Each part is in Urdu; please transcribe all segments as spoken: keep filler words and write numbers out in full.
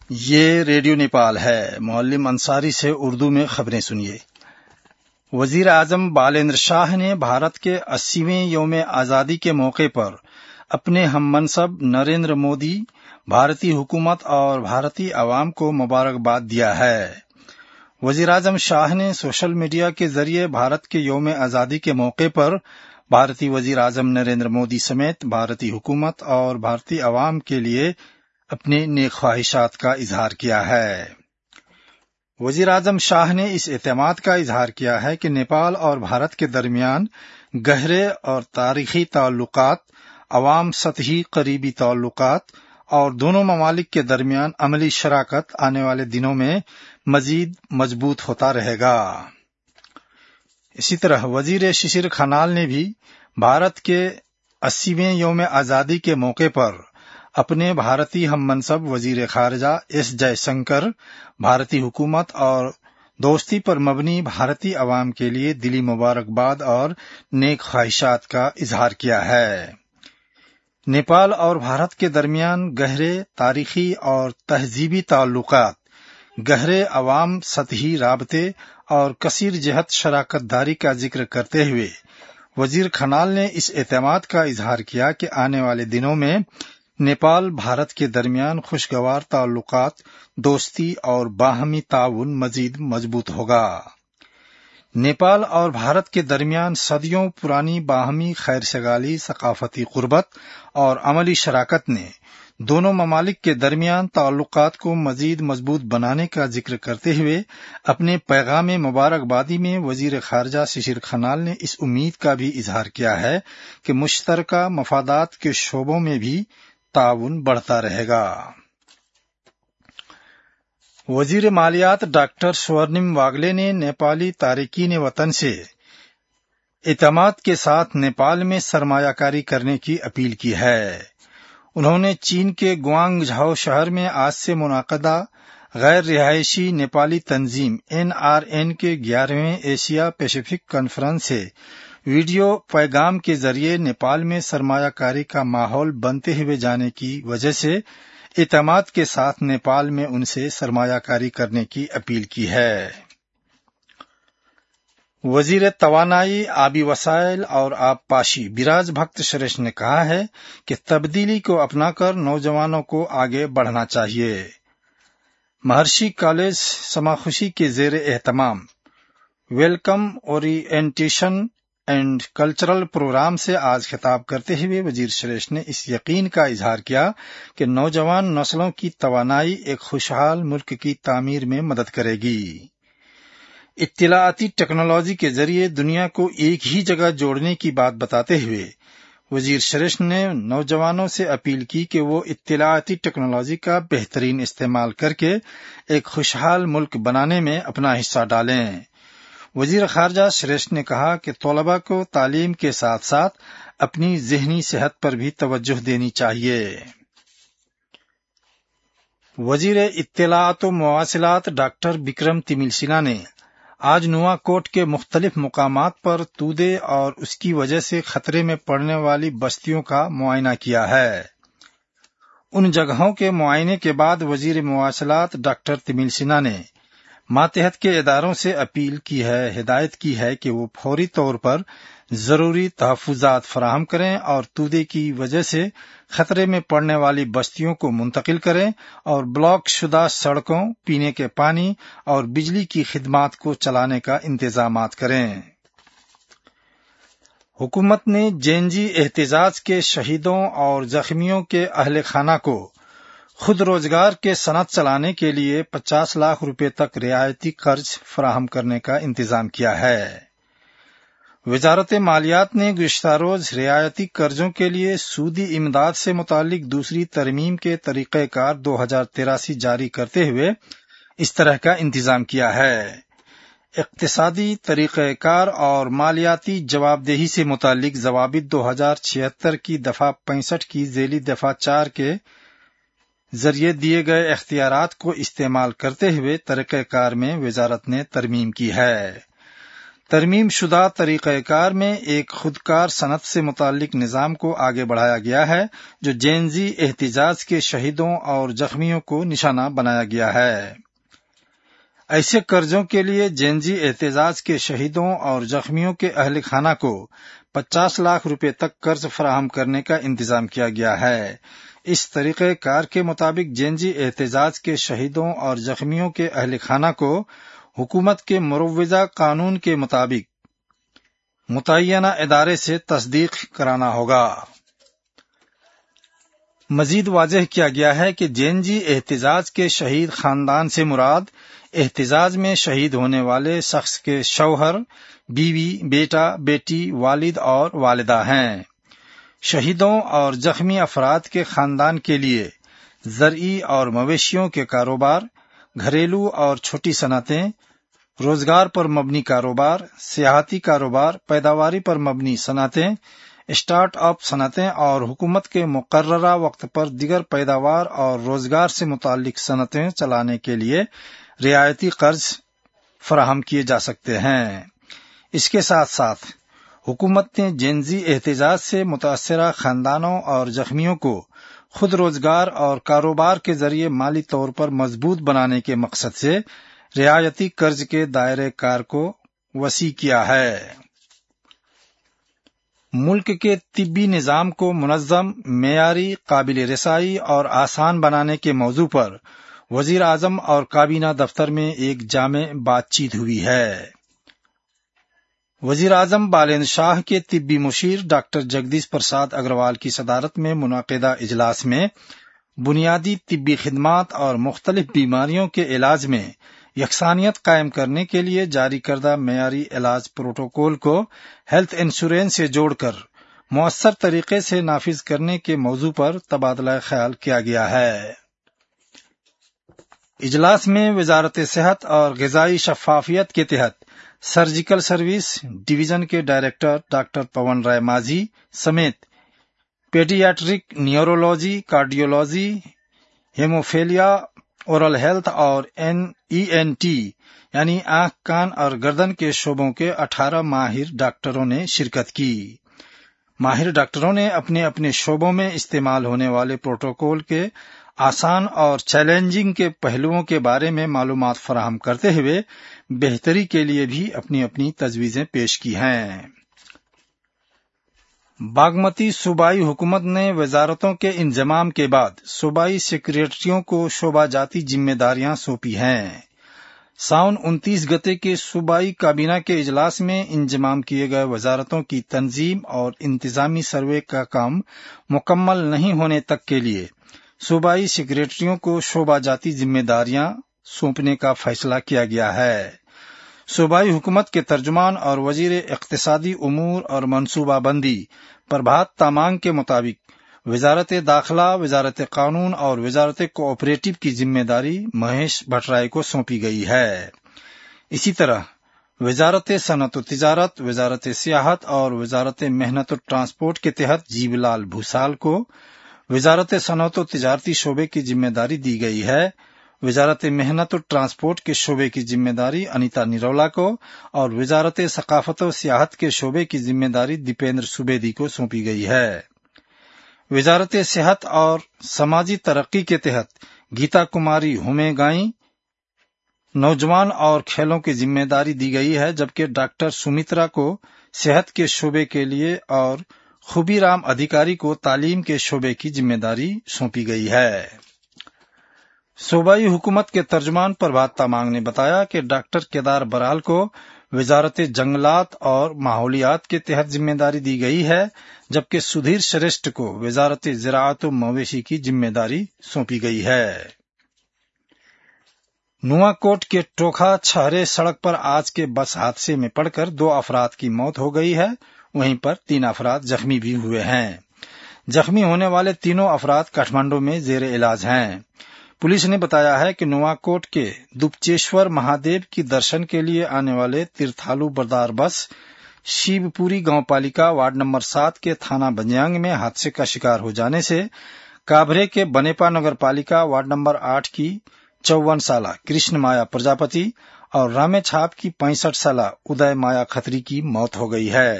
یہ ریڈیو نیپال ہے۔ معلم انصاری سے اردو میں خبریں سنیے۔ وزیر اعظم بالندر شاہ نے بھارت کے اسیویں یوم آزادی کے موقع پر اپنے ہم منصب نریندر مودی، بھارتی حکومت اور بھارتی عوام کو مبارکباد دیا ہے۔ وزیر اعظم شاہ نے سوشل میڈیا کے ذریعے بھارت کے یوم آزادی کے موقع پر بھارتی وزیر اعظم نریندر مودی سمیت بھارتی حکومت اور بھارتی عوام کے لیے اپنے نیک خواہشات کا اظہار کیا ہے۔ وزیر اعظم شاہ نے اس اعتماد کا اظہار کیا ہے کہ نیپال اور بھارت کے درمیان گہرے اور تاریخی تعلقات، عوام سطحی قریبی تعلقات اور دونوں ممالک کے درمیان عملی شراکت آنے والے دنوں میں مزید مضبوط ہوتا رہے گا۔ اسی طرح وزیر ششر کھنال نے بھی بھارت کے اسیویں یوم آزادی کے موقع پر اپنے بھارتی ہم منصب وزیر خارجہ ایس جے شنکر، بھارتی حکومت اور دوستی پر مبنی بھارتی عوام کے لیے دلی مبارکباد اور نیک خواہشات کا اظہار کیا ہے۔ نیپال اور بھارت کے درمیان گہرے تاریخی اور تہذیبی تعلقات، گہرے عوام سطحی رابطے اور کثیر جہت شراکت داری کا ذکر کرتے ہوئے وزیر کھنال نے اس اعتماد کا اظہار کیا کہ آنے والے دنوں میں نیپال بھارت کے درمیان خوشگوار تعلقات، دوستی اور باہمی تعاون مزید مضبوط ہوگا۔ نیپال اور بھارت کے درمیان صدیوں پرانی باہمی خیر سگالی، ثقافتی قربت اور عملی شراکت نے دونوں ممالک کے درمیان تعلقات کو مزید مضبوط بنانے کا ذکر کرتے ہوئے اپنے پیغام مبارکبادی میں وزیر خارجہ ششر کھنال نے اس امید کا بھی اظہار کیا ہے کہ مشترکہ مفادات کے شعبوں میں بھی تعاون بڑھتا رہے گا۔ وزیر مالیات ڈاکٹر سورنم واگلے نے نیپالی تارکین وطن سے اعتماد کے ساتھ نیپال میں سرمایہ کاری کرنے کی اپیل کی ہے۔ انہوں نے چین کے گوانگ جھاؤ شہر میں آج سے منعقدہ غیر رہائشی نیپالی تنظیم این آر این کے گیارہویں ایشیا پیسیفک کانفرنس سے ویڈیو پیغام کے ذریعے نیپال میں سرمایہ کاری کا ماحول بنتے ہوئے جانے کی وجہ سے اعتماد کے ساتھ نیپال میں ان سے سرمایہ کاری کرنے کی اپیل کی ہے۔ وزیر توانائی، آبی وسائل اور آبپاشی براج بھکت شریش نے کہا ہے کہ تبدیلی کو اپنا کر نوجوانوں کو آگے بڑھنا چاہیے۔ مہرشی کالج سماخوشی کے زیر اہتمام welcome orientation and cultural programme سے آج خطاب کرتے ہوئے وزیر شریش نے اس یقین کا اظہار کیا کہ نوجوان نسلوں کی توانائی ایک خوشحال ملک کی تعمیر میں مدد کرے گی۔ اطلاعاتی ٹیکنالوجی کے ذریعے دنیا کو ایک ہی جگہ جوڑنے کی بات بتاتے ہوئے وزیر شریش نے نوجوانوں سے اپیل کی کہ وہ اطلاعاتی ٹیکنالوجی کا بہترین استعمال کر کے ایک خوشحال ملک بنانے میں اپنا حصہ ڈالیں۔ وزیر خارجہ شریش نے کہا کہ طلباء کو تعلیم کے ساتھ ساتھ اپنی ذہنی صحت پر بھی توجہ دینی چاہیے۔ وزیر اطلاعات و مواصلات ڈاکٹر بکرم تمل سنہا نے آج نوا کوٹ کے مختلف مقامات پر تودے اور اس کی وجہ سے خطرے میں پڑنے والی بستیوں کا معائنہ کیا ہے۔ ان جگہوں کے معائنے کے بعد وزیر مواصلات ڈاکٹر تمل سنہا نے ماتحت کے اداروں سے اپیل کی ہے، ہدایت کی ہے کہ وہ فوری طور پر ضروری تحفظات فراہم کریں اور تودے کی وجہ سے خطرے میں پڑنے والی بستیوں کو منتقل کریں اور بلاک شدہ سڑکوں، پینے کے پانی اور بجلی کی خدمات کو چلانے کا انتظامات کریں۔ حکومت نے جے این جی احتجاج کے شہیدوں اور زخمیوں کے اہل خانہ کو خود روزگار کے صنعت چلانے کے لیے پچاس لاکھ روپے تک رعایتی قرض فراہم کرنے کا انتظام کیا ہے۔ وزارت مالیات نے گزشتہ روز رعایتی قرضوں کے لیے سودی امداد سے متعلق دوسری ترمیم کے طریقہ کار دو ہزار تراسی جاری کرتے ہوئے اس طرح کا انتظام کیا ہے۔ اقتصادی طریقہ کار اور مالیاتی جواب دہی سے متعلق ضوابط دو ہزار چھہتر کی دفعہ پینسٹھ کی ذیلی دفعہ چار کے ذریعے دیے گئے اختیارات کو استعمال کرتے ہوئے طریقہ کار میں وزارت نے ترمیم کی ہے۔ ترمیم شدہ طریقہ کار میں ایک خودکار صنعت سے متعلق نظام کو آگے بڑھایا گیا ہے جو جینزی احتجاج کے شہیدوں اور زخمیوں کو نشانہ بنایا گیا ہے۔ ایسے قرضوں کے لیے جینزی احتجاج کے شہیدوں اور زخمیوں کے اہل خانہ کو پچاس لاکھ روپے تک قرض فراہم کرنے کا انتظام کیا گیا ہے۔ اس طریقہ کار کے مطابق جینزی احتجاج کے شہیدوں اور زخمیوں کے اہل خانہ کو حکومت کے مروجہ قانون کے مطابق متعینہ ادارے سے تصدیق کرانا ہوگا۔ مزید واضح کیا گیا ہے کہ جینزی احتجاج کے شہید خاندان سے مراد احتجاج میں شہید ہونے والے شخص کے شوہر، بیوی، بیٹا، بیٹی، والد اور والدہ ہیں۔ شہیدوں اور زخمی افراد کے خاندان کے لیے زرعی اور مویشیوں کے کاروبار، گھریلو اور چھوٹی صنعتیں، روزگار پر مبنی کاروبار، سیاحتی کاروبار، پیداواری پر مبنی صنعتیں، اسٹارٹ اپ صنعتیں اور حکومت کے مقررہ وقت پر دیگر پیداوار اور روزگار سے متعلق صنعتیں چلانے کے لیے رعایتی قرض فراہم کیے جا سکتے ہیں۔ اس کے ساتھ ساتھ حکومت نے جینزی احتجاج سے متاثرہ خاندانوں اور زخمیوں کو خود روزگار اور کاروبار کے ذریعے مالی طور پر مضبوط بنانے کے مقصد سے رعایتی قرض کے دائرہ کار کو وسیع کیا ہے۔ ملک کے طبی نظام کو منظم، معیاری، قابل رسائی اور آسان بنانے کے موضوع پر وزیر اعظم اور کابینہ دفتر میں ایک جامع بات چیت ہوئی ہے۔ وزیر اعظم بالین شاہ کے طبی مشیر ڈاکٹر جگدیش پرساد اگروال کی صدارت میں منعقدہ اجلاس میں بنیادی طبی خدمات اور مختلف بیماریوں کے علاج میں یکسانیت قائم کرنے کے لیے جاری کردہ معیاری علاج پروٹوکول کو ہیلتھ انشورنس سے جوڑ کر مؤثر طریقے سے نافذ کرنے کے موضوع پر تبادلہ خیال کیا گیا ہے۔ اجلاس میں وزارت صحت اور غذائی شفافیت کے تحت سرجیکل سروس ڈویژن کے ڈائریکٹر ڈاکٹر پون رائے ماجھی سمیت paediatric, neurology, cardiology, haemophilia, oral health اور این ای این ٹی یعنی آنکھ، کان اور گردن کے شعبوں کے اٹھارہ ماہر ڈاکٹروں نے شرکت کی۔ ماہر ڈاکٹروں نے اپنے اپنے شعبوں میں استعمال ہونے والے پروٹوکول کے آسان اور چیلنجنگ کے پہلوؤں کے بارے میں معلومات فراہم کرتے ہوئے بہتری کے لیے بھی اپنی اپنی تجویزیں پیش کی ہیں۔ باگمتی صوبائی حکومت نے وزارتوں کے انضمام کے بعد صوبائی سیکریٹریوں کو شعبہ جاتی ذمہ داریاں سونپی ہیں۔ ساون انتیس گتے کے صوبائی کابینہ کے اجلاس میں انضمام کیے گئے وزارتوں کی تنظیم اور انتظامی سروے کا کام مکمل نہیں ہونے تک کے لیے صوبائی سیکریٹریوں کو شعبہ جاتی ذمہ داریاں سونپنے کا فیصلہ کیا گیا ہے۔ صوبائی حکومت کے ترجمان اور وزیر اقتصادی امور اور منصوبہ بندی پربھات تامانگ کے مطابق وزارت داخلہ، وزارت قانون اور وزارت کوآپریٹو کی ذمہ داری مہیش بھٹرائے کو سونپی گئی ہے۔ اسی طرح وزارت صنعت و تجارت، وزارت سیاحت اور وزارت محنت و ٹرانسپورٹ کے تحت جیو لال بھوسال کو وزارت صنعت و تجارتی شعبے کی ذمہ داری دی گئی ہے۔ وزارت محنت و ٹرانسپورٹ کے شعبے کی ذمہ داری انیتا نرولا کو اور وزارت ثقافت و سیاحت کے شعبے کی ذمہ داری دیپیندر سوبیدی کو سونپی گئی ہے۔ وزارت صحت اور سماجی ترقی کے تحت گیتا کماری ہومے گائیں نوجوان اور کھیلوں کی ذمہ داری دی گئی ہے، جبکہ ڈاکٹر سومترا کو صحت کے شعبے کے لیے اور خوبی رام ادھیکاری کو تعلیم کے شعبے کی ذمہ داری سونپی گئی ہے۔ صوبائی حکومت کے ترجمان پربھات تامانگ نے بتایا کہ ڈاکٹر کیدار برال کو وزارت جنگلات اور ماحولیات کے تحت ذمہ داری دی گئی ہے، جبکہ سدھیر شریشٹھ کو وزارت زراعت و مویشی کی ذمہ داری سونپی گئی ہے۔ نواکوٹ کے ٹوکھا چھہرے سڑک پر آج کے بس حادثے میں پڑ کر دو افراد کی موت ہو گئی ہے، وہیں پر تین افراد زخمی بھی ہوئے ہیں۔ زخمی ہونے والے تینوں افراد کاٹھمانڈو میں زیر علاج ہیں۔ پولیس نے بتایا ہے کہ نواکوٹ کے دپچیشور مہادیو کی درشن کے لیے آنے والے تیرتھالو بردار بس شیو پوری گاؤں پالیکا وارڈ نمبر سات کے تھانہ بنجانگ میں حادثے کا شکار ہو جانے سے کابھرے کے بنیپا نگر پالیکا وارڈ نمبر آٹھ کی چون سالہ کرشن مایا پرجاپتی और रामे छाप की पैंसठ साल उदय माया खत्री की मौत हो गई है।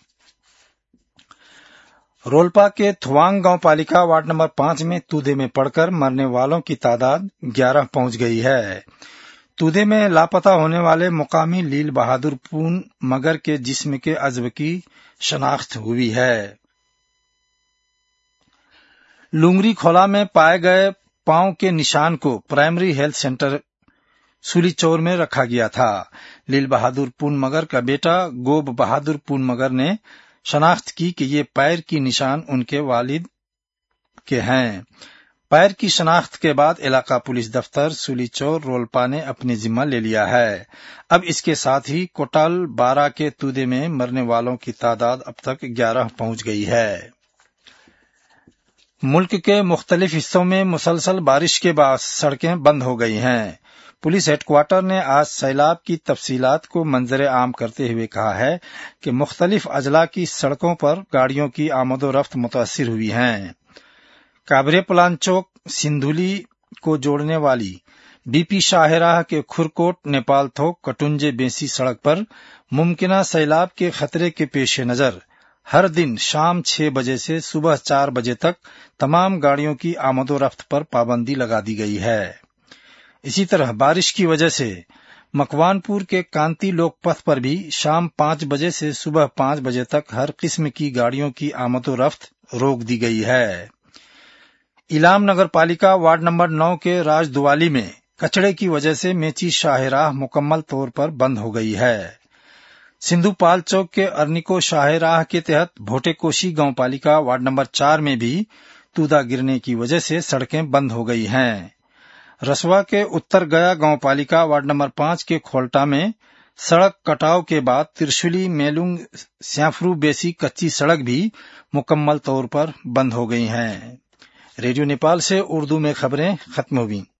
रोलपा के थुवांग गांव पालिका वार्ड नंबर पांच में तूदे में पड़कर मरने वालों की तादाद ग्यारह पहुंच गई है। तूदे में लापता होने वाले मुकामी लील बहादुर पून मगर के जिस्म के अजब की शनाख्त हुई है। लुंगरी खोला में पाए गए पांव के निशान को प्राइमरी हेल्थ सेंटर सुलीचौर में रखा गया था। लील बहादुर पून मगर का बेटा गोब बहादुर पून मगर ने शनाख्त की कि ये पैर की निशान उनके वालिद के हैं। पैर की शनाख्त के बाद इलाका पुलिस दफ्तर सुलीचौर रोलपा ने अपने जिम्मा ले लिया है। अब इसके साथ ही कोटाल बारा के तूदे में मरने वालों की तादाद अब तक ग्यारह पहुंच गई है। मुल्क के मुख्तलिफ हिस्सों में मुसलसल बारिश के बाद सड़कें बंद हो गई हैं। पुलिस हेडक्वार्टर ने आज सैलाब की तफसीलात को मंजर आम करते हुए कहा है कि मुख्तलिफ अजला की सड़कों पर गाड़ियों की आमदोरफ्त मुतासिर हुई हैं। काबरे पलांचोक सिंधुली को जोड़ने वाली बीपी शाहराह के खुरकोट नेपाल थोक कटुंजे बेसी सड़क पर मुमकिना सैलाब के खतरे के पेश नजर हर दिन शाम छह बजे से सुबह चार बजे तक तमाम गाड़ियों की आमदोरफ्त पर पाबंदी लगा दी गई है। इसी तरह बारिश की वजह से मकवानपुर के कांति लोकपथ पर भी शाम पांच बजे से सुबह पांच बजे तक हर किस्म की गाड़ियों की आमदोरफ्त रोक दी गई है। इलाम नगर पालिका वार्ड नंबर नौ के राजदुआली में कचड़े की वजह से मेची शाहराह मुकम्मल तौर पर बंद हो गई है। सिंधु पाल चौक के अर्निको शाहराह के तहत भोटेकोशी गांव पालिका वार्ड नंबर चार में भी तूदा गिरने की वजह से सड़कें बंद हो गई हैं। रसवा के उत्तर गया गांव पालिका वार्ड नंबर पांच के खोलटा में सड़क कटाव के बाद त्रिशुली मेलुंग स्याफ्रू बेसी कच्ची सड़क भी मुकम्मल तौर पर बंद हो गई हैं। रेडियो नेपाल से उर्दू में खबरें खत्म हुई।